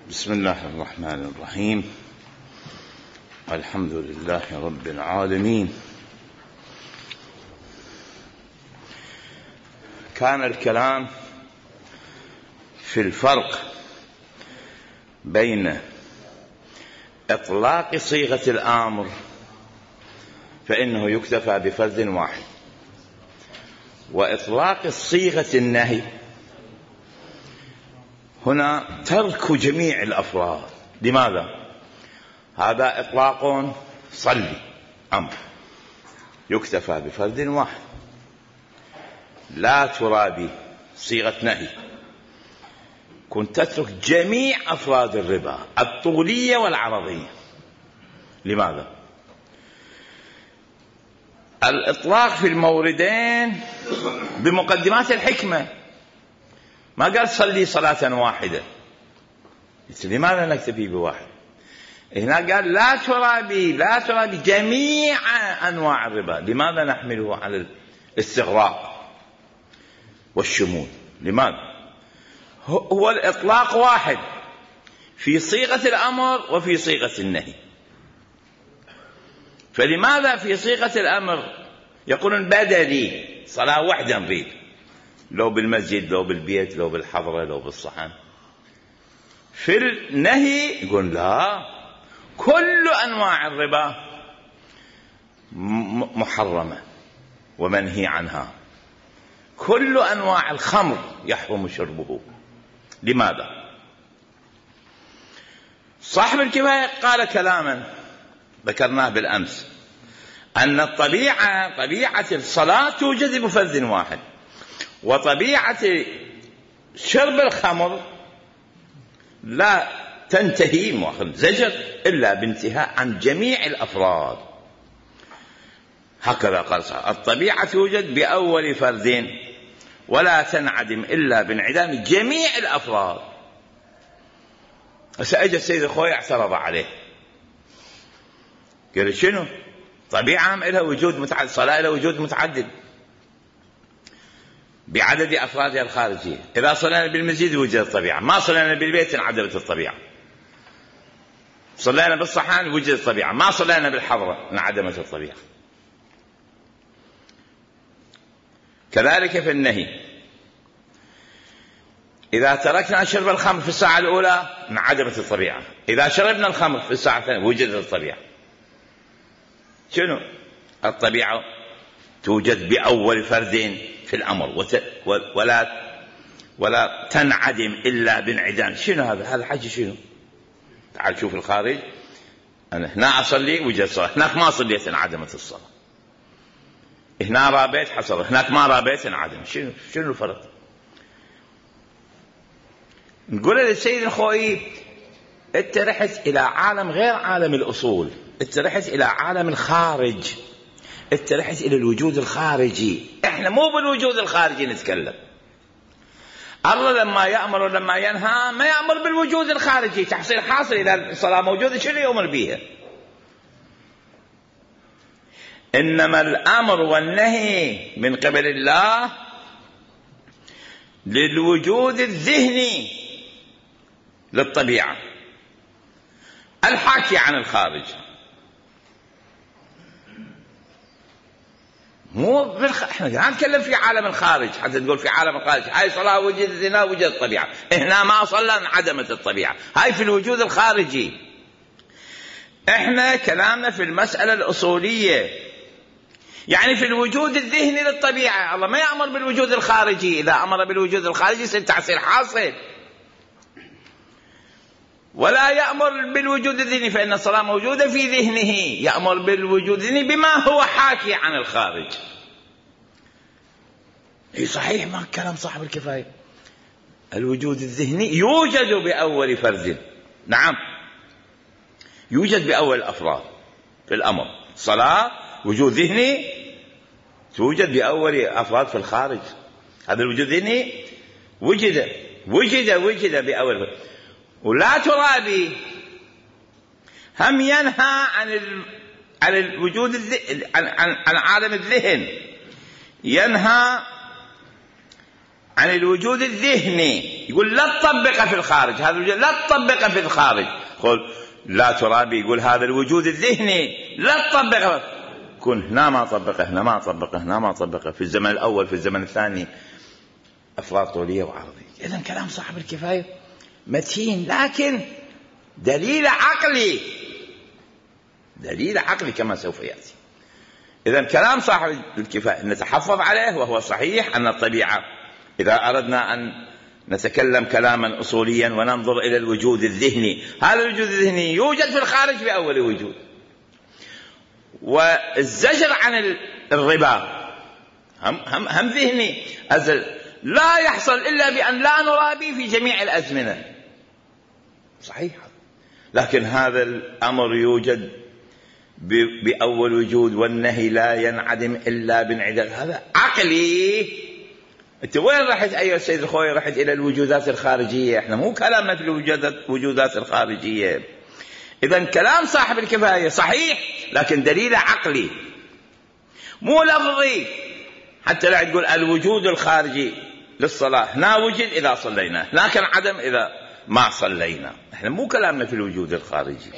بسم الله الرحمن الرحيم. الحمد لله رب العالمين. كان الكلام في الفرق بين إطلاق صيغة الأمر فإنه يكتفى بفرد واحد، وإطلاق صيغة النهي هنا ترك جميع الأفراد. لماذا؟ هذا إطلاق صلي أمر يكتفى بفرد واحد، لا ترابي صيغة نهي كنت تترك جميع أفراد الربا الطولية والعرضية. لماذا؟ الإطلاق في الموردين بمقدمات الحكمة، ما قال صلي صلاة واحدة، لماذا نكتفي بواحد؟ هنا قال لا ترابي جميع أنواع الربا. لماذا نحمله على الاستغراق والشمول؟ لماذا؟ هو الإطلاق واحد في صيغة الأمر وفي صيغة النهي. فلماذا في صيغة الأمر يقولون بدلي صلاة واحدة نريد، لو بالمسجد لو بالبيت لو بالحضرة لو بالصحن؟ في النهي يقول لا، كل أنواع الربا محرمة ومنهي عنها، كل أنواع الخمر يحرم شربه. لماذا؟ صاحب الكفاية قال كلاما ذكرناه بالأمس، أن طبيعة الصلاة توجد بفرد واحد، وطبيعة شرب الخمر لا تنتهي مؤخر زجر إلا بانتهاء عن جميع الأفراد. هكذا قال صاحب الطبيعة توجد بأول فرد ولا تنعدم إلا بانعدام جميع الأفراد. سأجى السيد الخوي اعترض عليه، قال شنو؟ طبيعة لها وجود متعدد، صلاة لها وجود متعدد بعدد أفرادها الخارجية. إذا صلينا بالمسجد وجدت الطبيعة، ما صلينا بالبيت انعدمت الطبيعة. صلينا بالصحن وجدت الطبيعة، ما صلينا بالحضرة انعدمت الطبيعة. كذلك في النهي، إذا تركنا شرب الخمر في الساعة الأولى انعدمت الطبيعة، إذا شربنا الخمر في الساعة الثانية وجدت الطبيعة. شنو؟ الطبيعة توجد بأول فرد في الأمر ولا تنعدم إلا بانعدام. شنو هذا حاجة شنو؟ تعال شوف الخارج، أنا هنا أصلي وجدت صلاة، هناك ما صليت انعدمت الصلاة، هنا رابيت حصل، هناك ما رابيت انعدم. شنو الفرق؟ نقول للسيد الخوئي انت رحت إلى عالم غير عالم الأصول، انت رحت إلى عالم الخارج، انت رحت إلى الوجود الخارجي. احنا مو بالوجود الخارجي نتكلم. الله لما يأمر ولما ينهى ما يأمر بالوجود الخارجي تحصيل حاصل. إذا الصلاة موجودة شنو يأمر بها؟ إنما الأمر والنهي من قبل الله للوجود الذهني للطبيعة الحاكي عن الخارج. احنا نتكلم في عالم الخارج حتى تقول في عالم الخارج هاي صلاة وجدت هنا وجدت الطبيعة، هنا ما صلى انعدمت الطبيعة. هاي في الوجود الخارجي. احنا كلامنا في المسألة الأصولية، يعني في الوجود الذهني للطبيعة. الله ما يأمر بالوجود الخارجي، إذا أمر بالوجود الخارجي يصير تحصيل حاصل، ولا يأمر بالوجود الذهني فإن الصلاة موجودة في ذهنه. يأمر بالوجود الذهني بما هو حاكي عن الخارج. اي صحيح، ما كلام صاحب الكفاية. الوجود الذهني يوجد بأول فرد، نعم يوجد بأول أفراد في الأمر. صلاة وجود ذهني توجد بأول أفراد في الخارج. هذا الوجود الذهني وجد بأول فرد. ولا ترابي هم ينهى عن الوجود عن عالم الذهن، ينهى عن الوجود الذهني يقول لا تطبقه في الخارج، هذا الوجود لا تطبقه في الخارج. قل لا ترابي، يقول هذا الوجود الذهني لا تطبقه، كن هنا ما طبقه، هنا ما طبقه، هنا ما طبقه، في الزمن الأول في الزمن الثاني، أفراد طولية وعرضية. إذن كلام صاحب الكفاية متين، لكن دليل عقلي، دليل عقلي كما سوف يأتي. إذن كلام صاحب الكفاية نتحفظ عليه، وهو صحيح أن الطبيعة إذا أردنا أن نتكلم كلاما أصوليا وننظر إلى الوجود الذهني، هذا الوجود الذهني يوجد في الخارج في أول وجود. والزجر عن الربا هم ذهني أزل، لا يحصل إلا بأن لا نرابي في جميع الأزمنة، صحيح، لكن هذا الأمر يوجد بأول وجود، والنهي لا ينعدم إلا بانعدام، هذا عقلي. انت وين رحت ايها السيد الخوي؟ رحت الى الوجودات الخارجيه، احنا مو كلامنا في الوجودات الخارجيه. اذا كلام صاحب الكفايه صحيح، لكن دليل عقلي مو لفظي، حتى لا تقول الوجود الخارجي للصلاه هنا وجد اذا صلينا، هناك عدم اذا ما صلينا، احنا مو كلامنا في الوجود الخارجي.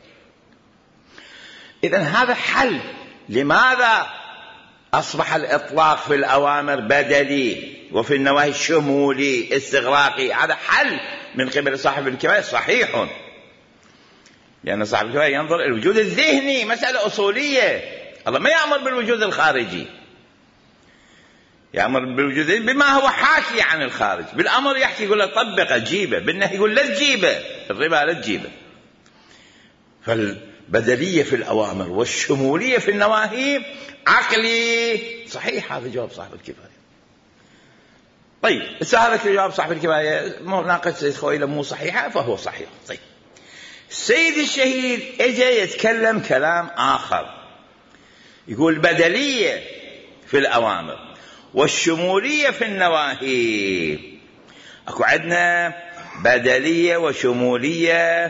اذا هذا حل. لماذا أصبح الإطلاق في الأوامر بدلي وفي النواهي شمولي استغراقي؟ هذا حل من قبل صاحب الكفاية صحيح، لأن صاحب الكفاية ينظر إلى الوجود الذهني، مسألة أصولية. الله ما يأمر بالوجود الخارجي، يأمر بالوجود بما هو حاكي عن الخارج. بالأمر يحكي يقول له طبقه جيبه، بالنهي يقول لا تجيبه، الربا لا تجيبه. فالبدلية في الأوامر والشمولية في النواهي عقلي صحيح. هذا جواب صاحب الكفاية. طيب هذا جواب صاحب الكفاية مناقشة السيد خويلة مو صحيحة، فهو صحيح. طيب السيد الشهيد اجى يتكلم كلام آخر، يقول بدلية في الأوامر والشمولية في النواهي. أكو عندنا بدلية وشمولية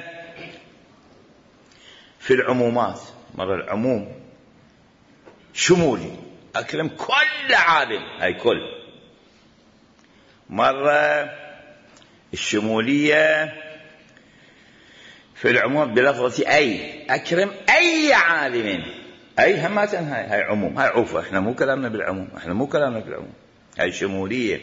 في العمومات، مرة العموم شمولي أكرم كل عالم، هاي كل. مرة الشمولية في العموم بلفظة أي، أكرم أي عالم، أي همات هاي عموم، هاي عوفة. إحنا مو كلامنا بالعموم، إحنا مو كلامنا بالعموم، هاي شمولية.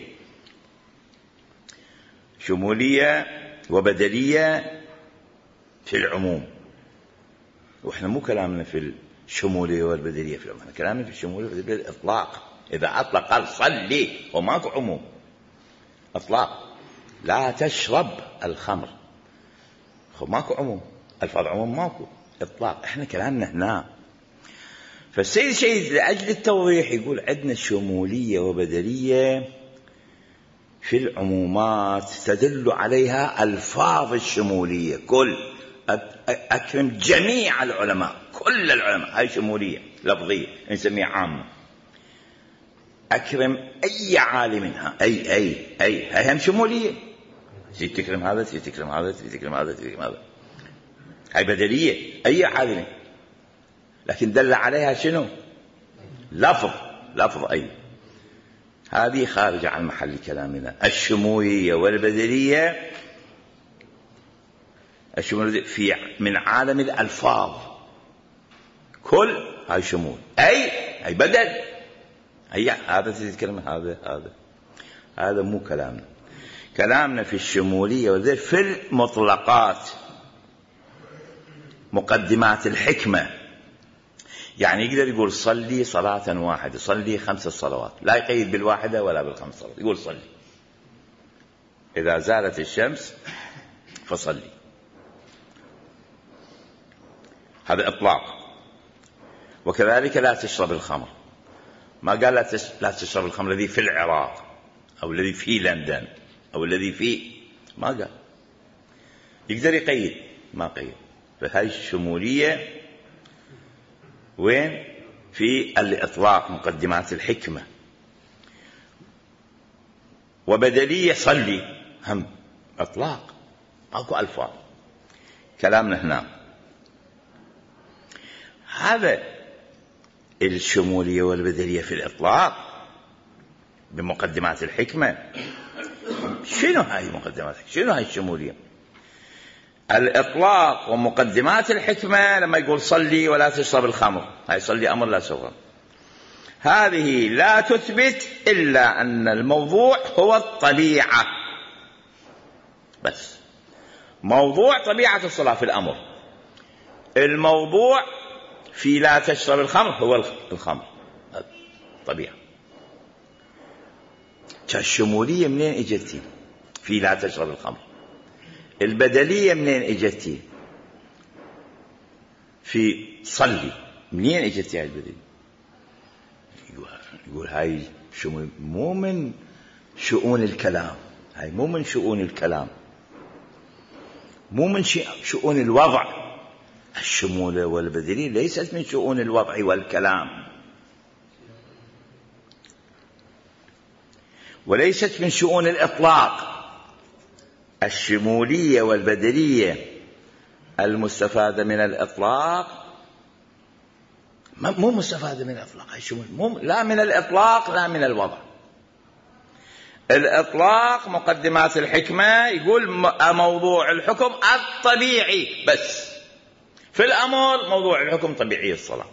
شمولية وبدلية في العموم، وإحنا مو كلامنا في الشمولية والبدلية في العموم، كلامنا في الشمولية والبدلية الإطلاق. إذا أطلق قال صلي وماكو عموم، أطلاق. لا تشرب الخمر، ماكو عموم، الفاظ عموم ماكو، إطلاق. إحنا كلامنا هنا. فالسيد الشهيد لأجل التوضيح يقول عندنا شمولية وبدلية في العمومات تدل عليها ألفاظ الشمولية. كل أكرم جميع العلماء، كل العلماء، هاي شمولية لفظية نسميها عامة. أكرم أي عالم، أي هاي هم شمولية، تريد تكرم هذا، تريد تكرم هذا، تريد تكرم هذا، تريد تكرم هذا. هاي بدلية أي عالم، لكن دل عليها شنو؟ لفظ أي. هذه خارجة عن محل كلامنا. الشمولية والبدلية، الشمولية في من عالم الألفاظ، كل هاي شمول، أي بدل، أي هذا تتكلم هذا مو كلامنا. كلامنا في الشمولية والبدلية في المطلقات، مقدمات الحكمة. يعني يقدر يقول صلي صلاة واحدة، صلي 5 صلوات، لا يقيد بالواحدة ولا بال5 صلوات، يقول صلي إذا زالت الشمس فصلي. هذا إطلاق. وكذلك لا تشرب الخمر، ما قال لا تشرب الخمر الذي في العراق أو الذي في لندن أو الذي في، ما قال. يقدر يقيد، ما قيد. فهذه الشمولية وين؟ في الإطلاق، مقدمات الحكمة. وبدلية صلي هم إطلاق، ماكو ألفاظ. كلامنا هنا هذا الشمولية والبدلية في الإطلاق بمقدمات الحكمة. شنو هاي مقدمات؟ شنو هاي الشمولية؟ الإطلاق ومقدمات الحكمة لما يقول صلي ولا تشرب الخمر، هاي صلي أمر لا سوغر، هذه لا تثبت إلا أن الموضوع هو الطبيعة بس. موضوع طبيعة الصلاة في الأمر، الموضوع في لا تشرب الخمر هو الخمر طبيعة. الشمولية منين اجتي؟ في لا تشرب الخمر. البدلية منين اجتي؟ في صلي. منين اجتي هاي البدلية؟ يقول هاي مو من شؤون الكلام، هاي مو من شؤون الكلام، مو من شؤون الوضع. الشمولة والبدلية ليست من شؤون الوضع والكلام، وليست من شؤون الإطلاق. الشمولية والبدلية المستفادة من الإطلاق مو مستفادة من الإطلاق، لا من الإطلاق لا من الوضع. الإطلاق مقدمات الحكمة يقول موضوع الحكم الطبيعي بس. في الأمر موضوع الحكم طبيعي الصلاة.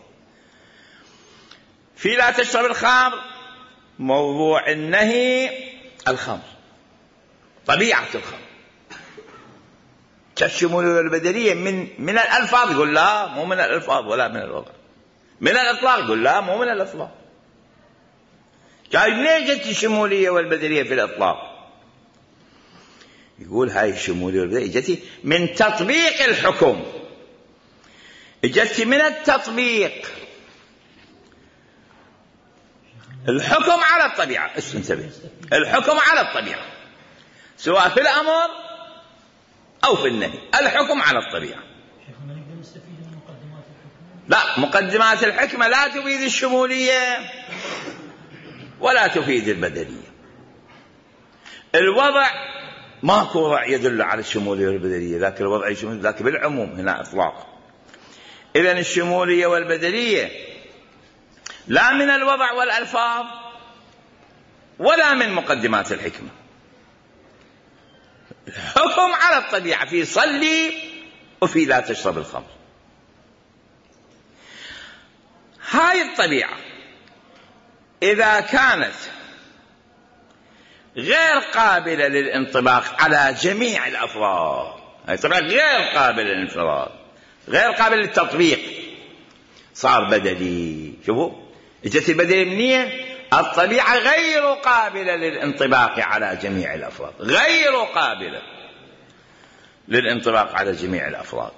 في لا تشرب الخمر موضوع النهي الخمر، طبيعة الخمر. الشمولية والبدلية من الألفاظ يقول لا مو من الألفاظ ولا من الوضع. من الإطلاق يقول لا مو من الإطلاق. منين جت الشمولية والبدلية في الإطلاق؟ يقول هاي الشمولية والبدلية جت من تطبيق الحكم، جت من التطبيق. الحكم على الطبيعة، انتبه، الحكم على الطبيعة سواء في الأمر أو في النهي، الحكم على الطبيعة. لا، مقدمات الحكمة لا تفيد الشمولية ولا تفيد البدلية. الوضع ماكو وضع يدل على الشمولية والبدلية، ذاك الوضع يشمل ذاك بالعموم، هنا إطلاق. إذن الشمولية والبدلية لا من الوضع والألفاظ ولا من مقدمات الحكمة. الحكم على الطبيعة في صلي وفي لا تشرب الخمر. هاي الطبيعة إذا كانت غير قابلة للانطباق على جميع الأفراد، هاي طبعا غير قابلة للانفراد، غير قابلة للتطبيق، صار بدلي. شوفوا اجت البدلية منين؟ الطبيعة غير قابلة للانطباق على جميع الأفراد، غير قابلة للانطباق على جميع الأفراد،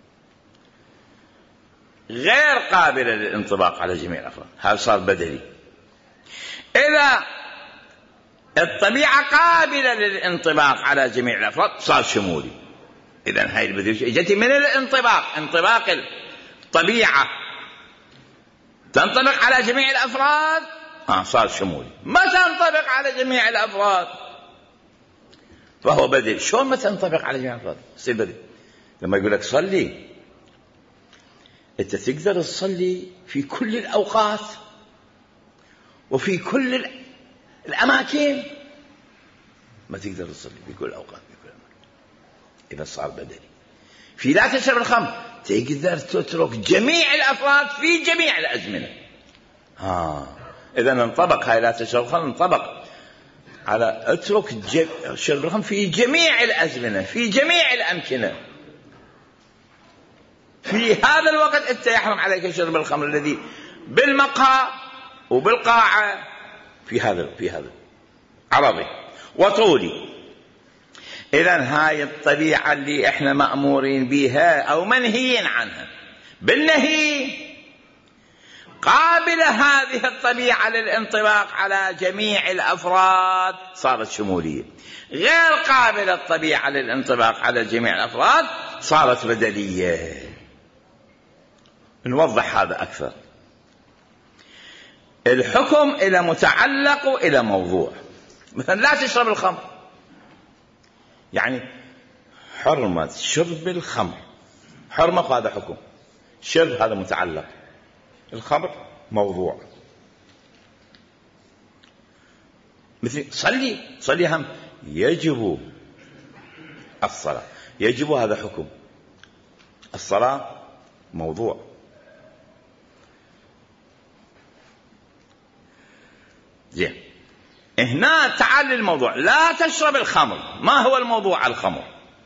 غير قابلة للانطباق على جميع الأفراد. هذا صار بدلي. إذا الطبيعة قابلة للانطباق على جميع الأفراد صار شمولي. إذن هاي البدلية جت من الانطباق، انطباق الطبيعة تنطبق على جميع الأفراد، صار شمولي. ما تنطبق على جميع الأفراد فهو بدل. شلون ما تنطبق على جميع الأفراد؟ يصير بدل. لما يقول لك صلي، أنت تقدر تصلي في كل الأوقات وفي كل الأماكن، ما تقدر تصلي في كل الأوقات في كل الأماكن. إذا صار بدلي. في لا تشرب الخمر تقدر تترك جميع الأفراد في جميع الأزمنة. إذا انطبق هاي لا تشرب الخمر، انطبق على اترك شرب الخمر في جميع الأزمنة في جميع الأمكنة. في هذا الوقت أنت يحرم عليك شرب الخمر الذي بالمقهى وبالقاعة في هذا عرضي وطولي. إذن هاي الطبيعة اللي احنا مأمورين بها أو منهيين عنها بالنهي قابلة هذه الطبيعة للانطباق على جميع الأفراد صارت شمولية. غير قابلة الطبيعة للانطباق على جميع الأفراد صارت بدلية. نوضح هذا أكثر. الحكم إلى متعلق إلى موضوع. مثلا لا تشرب الخمر، يعني حرمة شرب الخمر، حرمة هذا حكم، شرب هذا متعلق، الخمر موضوع. مثل صلي هم يجب الصلاة، يجب هذا حكم، الصلاة موضوع. زين، هنا تعال الموضوع، لا تشرب الخمر. ما هو الموضوع؟ الخمر.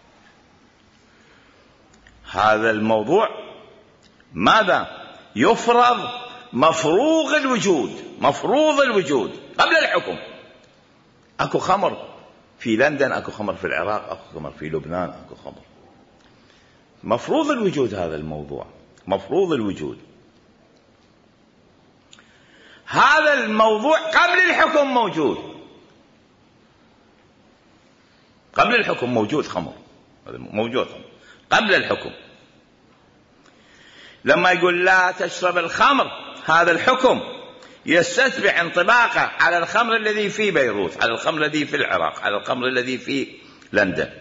هذا الموضوع ماذا؟ يفرض مفروغ الوجود، مفروض الوجود قبل الحكم. اكو خمر في لندن، اكو خمر في العراق، اكو خمر في لبنان، اكو خمر. مفروض الوجود هذا الموضوع، مفروض الوجود. هذا الموضوع قبل الحكم موجود، قبل الحكم موجود خمر، موجود خمر قبل الحكم. لما يقول لا تشرب الخمر، هذا الحكم يستتبع انطباقه على الخمر الذي في بيروت، على الخمر الذي في العراق، على الخمر الذي في لندن،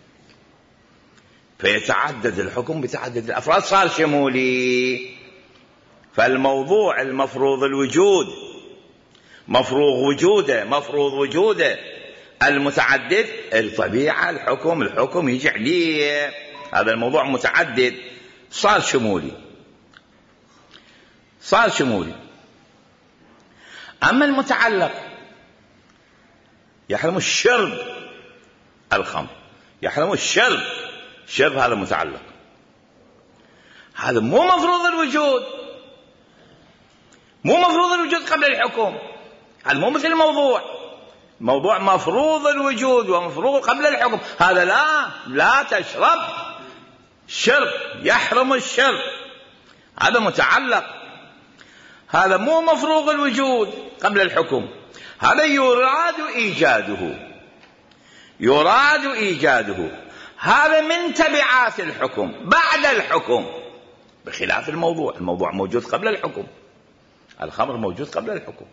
فيتعدد الحكم بتعدد الأفراد، صار شمولي. فالموضوع المفروض الوجود، مفروغ وجوده، مفروض وجوده، المتعدد الطبيعة، الحكم يجي عليه. هذا الموضوع متعدد، صار شمولي، صار شمولي. أما المتعلق يحرم الشرب الخمر، يحرم الشرب، شرب هذا متعلق، هذا مو مفروض الوجود، مو مفروض الوجود قبل الحكم. هذا مو مثل الموضوع، موضوع مفروض الوجود ومفروض قبل الحكم. هذا لا تشرب، شرب، يحرم الشرب، هذا متعلق، هذا مو مفروض الوجود قبل الحكم. هذا يراد إيجاده، يراد إيجاده، هذا من تبعات الحكم بعد الحكم، بخلاف الموضوع. الموضوع موجود قبل الحكم، الخمر موجود قبل الحكم.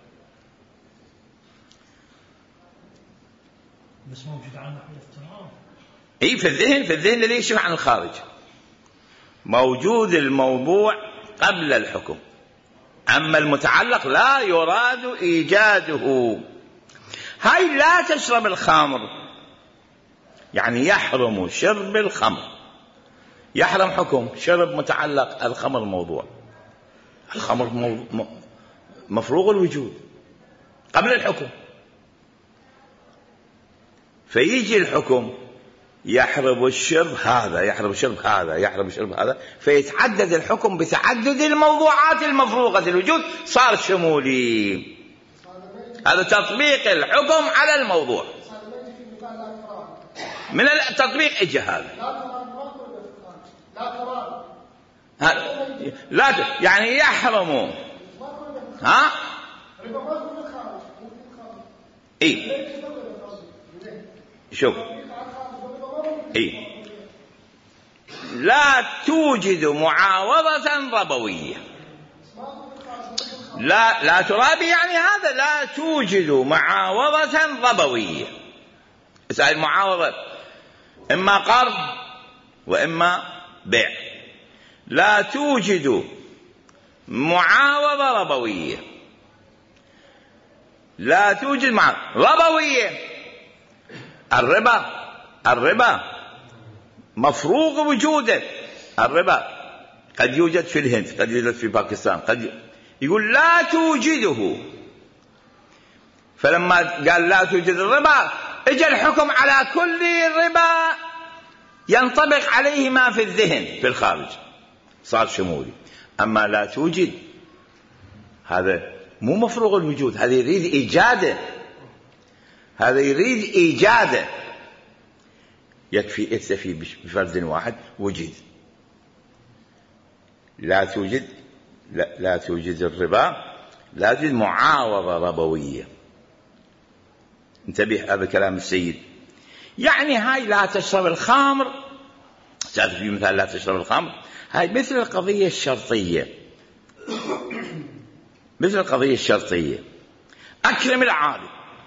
بس موجود عن نحو الافتراض. اي في الذهن، في الذهن الذي يشبه عن الخارج. موجود الموضوع قبل الحكم، أما المتعلق لا يراد إيجاده. هاي لا تشرب الخمر يعني يحرم شرب الخمر، يحرم حكم، شرب متعلق، الخمر موضوع، الخمر مفروغ الوجود قبل الحكم. فيجي الحكم يحرم الشرب هذا، يحرم شرب هذا، يحرم شرب هذا، فيتعدد الحكم بتعدد الموضوعات المفروغة الوجود، صار شمولي. هذا تطبيق الحكم على الموضوع. من التطبيق اجى هذا. لا يعني يحرم، ها اي شوف، اي لا توجد معاوضة ربوية، لا ترابي، يعني هذا لا توجد معاوضة ربوية. المعاوضة إما قرض وإما بيع، لا توجد معاوضة ربوية، لا توجد معاوضة ربوية. الربا مفروغ وجوده، الربا قد يوجد في الهند، قد يوجد في باكستان، يقول لا توجده. فلما قال لا توجد الربا، اجى الحكم على كل ربا ينطبق عليه ما في الذهن في الخارج، صار شمولي. أما لا توجد هذا مو مفروغ الوجود، هذا يريد إيجاده، هذا يريد إيجاده. يكتفي بفرد واحد وجد. لا توجد الربا، لا توجد معاوضة ربوية. انتبه، هذا كلام السيد. يعني هاي لا تشرب الخمر، سألت في مثال لا تشرب الخمر، هاي مثل القضية الشرطية، مثل القضية الشرطية. أكرم العالم،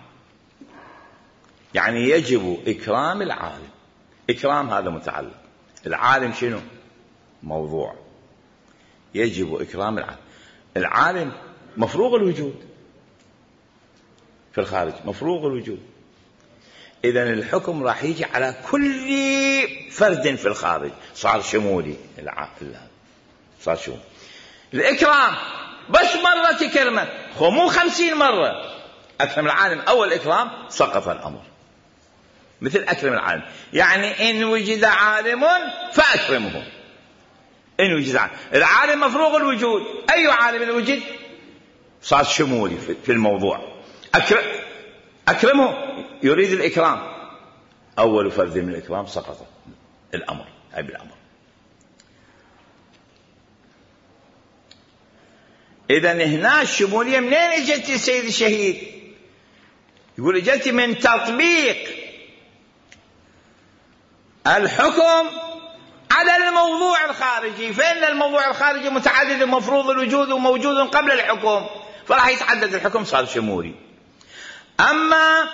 يعني يجب إكرام العالم. إكرام هذا متعلق، العالم شنو؟ موضوع، يجب إكرام العالم. العالم مفروغ الوجود في الخارج، مفروغ الوجود. إذن الحكم راح يجي على كل فرد في الخارج، صار شمولي. صار شمولي. الإكرام بس مرة تكرمه، مو 50 مرة. أكرم العالم أول إكرام سقط الأمر، مثل أكرم العالم، يعني إن وجد عالم فأكرمه. إن وجد عالم، العالم مفروغ الوجود، أي عالم وجد صار شمولي في الموضوع. أكرمه يريد الإكرام، أول فرد من الإكرام سقط الأمر، أي بالأمر. إذن هنا الشمولية منين اجت السيد الشهيد؟ يقول اجت من تطبيق الحكم على الموضوع الخارجي، فإن الموضوع الخارجي متعدد مفروض الوجود وموجود قبل الحكم، فراح يتعدد الحكم، صار شمولي. أما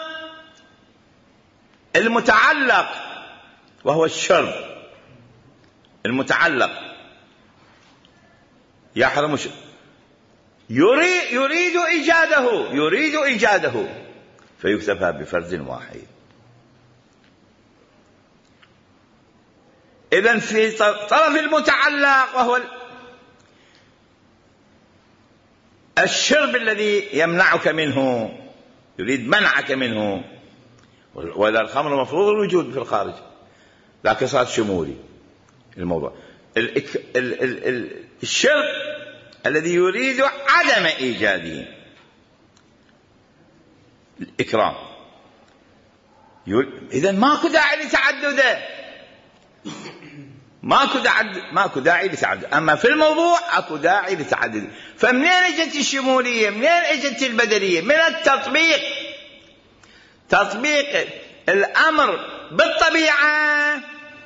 المتعلق وهو الشرب، المتعلق يحرم يريد إيجاده فيكتفى بفرد واحد. إذن في طرف المتعلق وهو الشرب الذي يمنعك منه، يريد منعك منه، وإذا الخمر مفروض الوجود في الخارج، لكن صار شمولي الموضوع. الشرب الذي يريد عدم إيجاده، الإكرام، إذن ماكو داعي لتعدده، ماكو داعي لتعدد. أما في الموضوع أكو داعي لتعدد. فمنين اجت الشمولية؟ منين اجت البدلية؟ من التطبيق، تطبيق الأمر بالطبيعة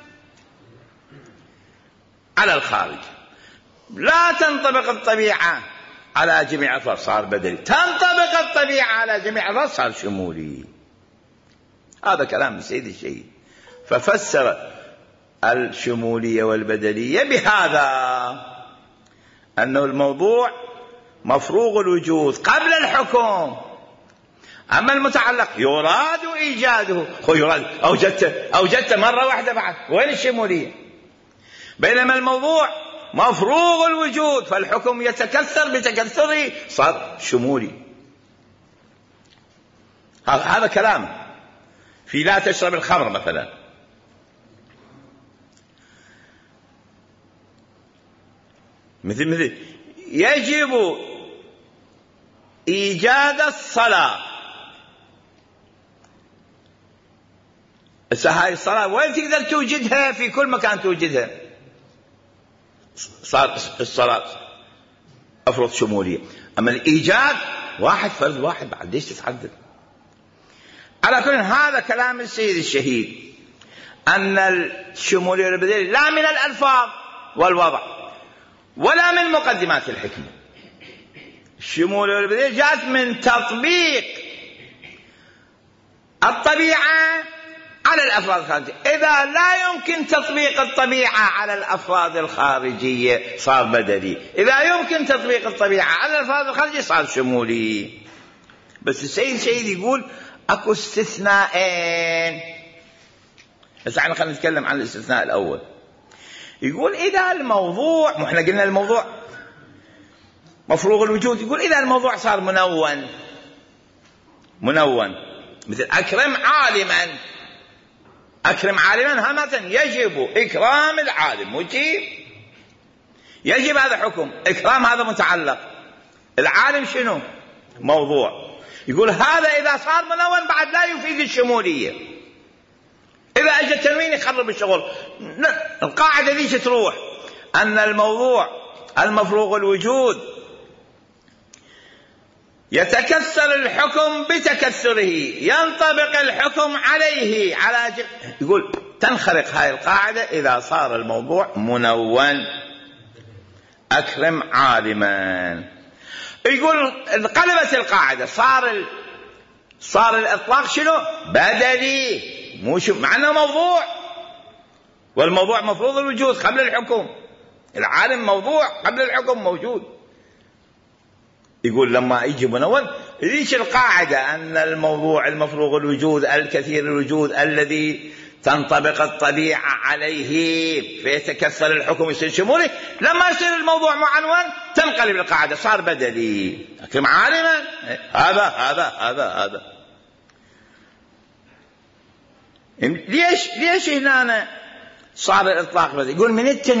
على الخارج. لا تنطبق الطبيعة على جميع الألفاظ، صار بدلي. تنطبق الطبيعة على جميع الألفاظ، صار شمولي. هذا كلام السيد الشهيد. ففسر الشمولية والبدلية بهذا، أنه الموضوع مفروغ الوجود قبل الحكم، أما المتعلق يراد إيجاده، يراد أوجدته مرة واحدة بعد، وين الشمولية؟ بينما الموضوع مفروغ الوجود، فالحكم يتكثر بتكثره، صار شمولي. هذا كلام في لا تشرب الخمر مثلا. مثل يجب إيجاد الصلاة. هاي الصلاة وين تقدر توجدها؟ في كل مكان توجدها، صار الصلاة أفرض شمولية. أما الإيجاد واحد، فرد واحد، بعد ليش تتعدد؟ على كل هذا كلام السيد الشهيد، أن الشمولية والبدلية لا من الألفاظ والوضع ولا من مقدمات الحكمة. الشمولية والبدلية جاءت من تطبيق الطبيعة على الأفراد الخارجية. إذا لا يمكن تطبيق الطبيعة على الأفراد الخارجية صار بدلي، إذا يمكن تطبيق الطبيعة على الأفراد الخارجية صار شمولي. بس السيد الشهيد يقول أكو استثناءين. بس احنا خلينا نتكلم عن الاستثناء الأول. يقول إذا الموضوع، احنا قلنا الموضوع مفروغ الوجود، يقول إذا الموضوع صار منون، مثل أكرم عالما. أكرم عالما همة، يجب إكرام العالم، وجيب يجب، هذا حكم. إكرام هذا متعلق، العالم شنو؟ موضوع. يقول هذا إذا صار منون بعد لا يفيد الشمولية. إذا أجى التنوين يخرب الشغل. القاعدة ذيش تروح، أن الموضوع المفروغ الوجود يتكسر الحكم بتكسره، ينطبق الحكم عليه يقول تنخرق هاي القاعدة إذا صار الموضوع منون. أكرم عالما، يقول انقلبت القاعدة، صار الإطلاق شنو؟ بدلي، مو مع أنه موضوع، والموضوع مفروض الوجود قبل الحكم، العالم موضوع قبل الحكم موجود. يقول لما يجي منون ذيك القاعدة أن الموضوع المفروغ الوجود الكثير الوجود الذي تنطبق الطبيعة عليه فيتكسر الحكم يصير شمولي، لما يصير الموضوع معنون تنقلب القاعدة صار بدلي. أكرم عالما هذا ليش هنا صار الإطلاق بدلي؟ يقول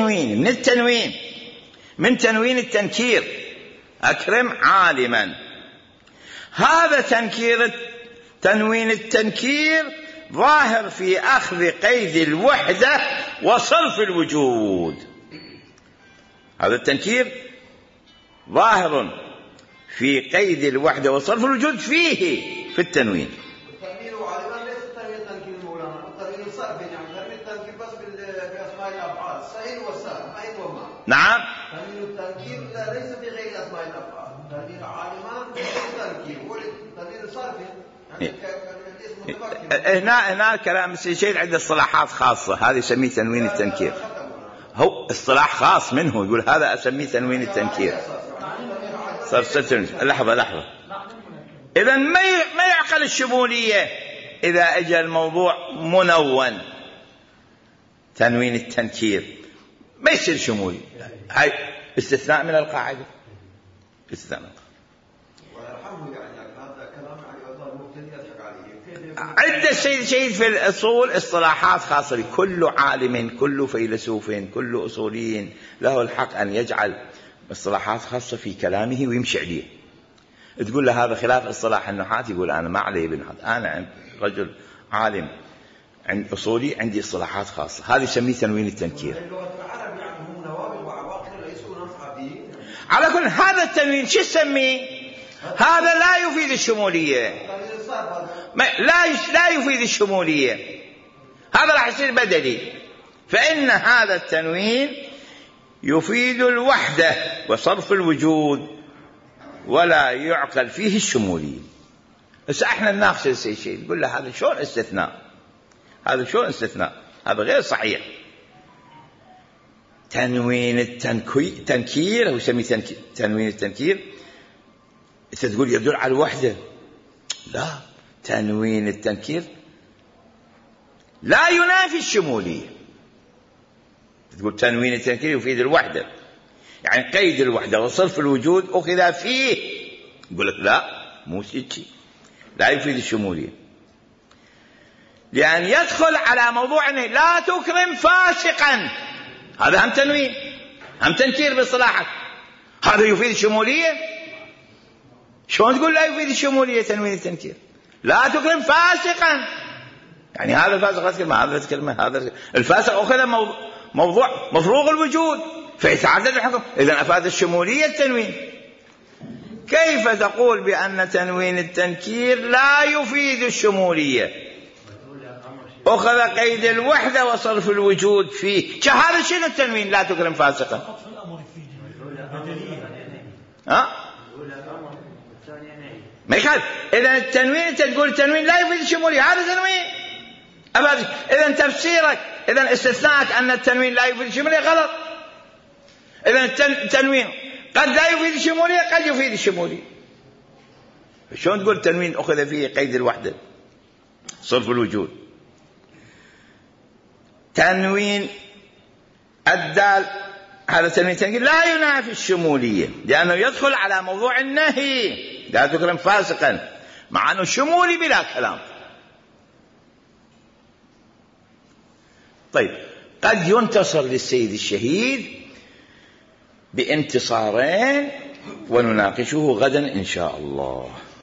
من تنوين التنكير أكرم عالما. هذا تنوين التنكير ظاهر في أخذ قيد الوحدة وصرف الوجود. هذا التنكير ظاهر في قيد الوحدة وصرف الوجود في التنوين. التنوين غالبا ليس تنوين التنكير مولانا، التنوين الصرف، يعني تنوين التنكير بس بأسماء الأفعال الصحيح والسالم أين وما. نعم. تنوين التنكير ليس في غير أسماء الأفعال. تنوين عالما التنكير هو تنوين الصرف، يعني هنا كلام السيد عنده اصطلاحات خاصة، هذا يسميه تنوين التنكير، هو اصطلاح خاص منه، يقول هذا أسميه تنوين التنكير. لحظة إذا ما يعقل الشمولية إذا أجى الموضوع منون. تنوين التنكير ما يصير شمولي، هاي استثناء من القاعدة، استثناء من القاعدة. عند السيد في الأصول اصطلاحات خاصة لكل عالم، كل فيلسوف، كل أصولي له الحق أن يجعل اصطلاحات خاصة في كلامه ويمشي عليه. تقول له هذا خلاف اصطلاح النحاة، يقول أنا ما علي بالنحاة، أنا رجل عالم عند أصولي عندي اصطلاحات خاصة، هذا يسميه تنوين التنكير. على كل هذا التنوين شو يسميه؟ هذا لا يفيد الشمولية، لا يفيد الشمولية، هذا راح يصير بدلي. فإن هذا التنوين يفيد الوحدة وصرف الوجود ولا يعقل فيه الشمولية. بس احنا نناقش الشيء نقول له هذا شلون استثناء، هذا غير صحيح. تنوين التنكير هو يسميه تنوين التنكير، انت تقول يدل على الوحدة، لا، تنوين التنكير لا ينافي الشمولية. تقول تنوين التنكير يفيد الوحدة، يعني قيد الوحدة وصرف الوجود أخذ فيه، يقول لك لا، مو شيء، لا يفيد الشمولية، لأن يدخل على موضوع أنه لا تكرم فاسقا، هذا هم تنوين هم تنكير باصطلاحك، هذا يفيد الشمولية. شلون تقول لا يفيد الشمولية تنوين التنكير؟ لا تكرم فاسقا، يعني هذا الفاسق لا تكرمه، هذا تكرمه، هذا الفاسق أخذ موضوع مفروغ الوجود فيتعدد الحكم، إذن أفاد الشمولية التنوين. كيف تقول بأن تنوين التنكير لا يفيد الشمولية؟ أخذ قيد الوحدة وصرف الوجود فيه، هذا شنو التنوين لا تكرم فاسقا؟ ما يخالف. إذا التنوين أنت تقول التنوين لا يفيد الشمولية، هذا تنوين أبدا. إذا تفسيرك، إذا استثناءك أن التنوين لا يفيد الشمولية غلط. إذا التنوين قد لا يفيد الشمولية، قد يفيد الشمولية. شلون تقول التنوين أخذ فيه قيد الوحدة صرف الوجود؟ تنوين الدال هذا تنوين تنكير لا ينافي الشمولية، لأنه يدخل على موضوع النهي لا تكرم فاسقا، مع أنه شمولي بلا كلام. طيب، قد ينتصر للسيد الشهيد بانتصارين ونناقشه غدا إن شاء الله.